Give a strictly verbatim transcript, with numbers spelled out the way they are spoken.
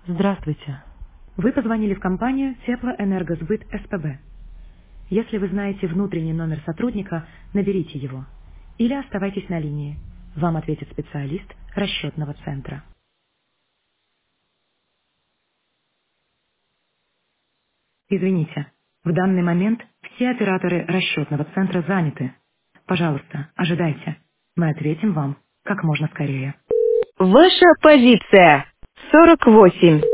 Здравствуйте. Вы позвонили в компанию Теплоэнергосбыт СПБ. Если вы знаете внутренний номер сотрудника, наберите его. Или оставайтесь на линии. Вам ответит специалист расчетного центра. Извините, в данный момент все операторы расчетного центра заняты. Пожалуйста, ожидайте. Мы ответим вам как можно скорее. Ваша позиция сорок восемь.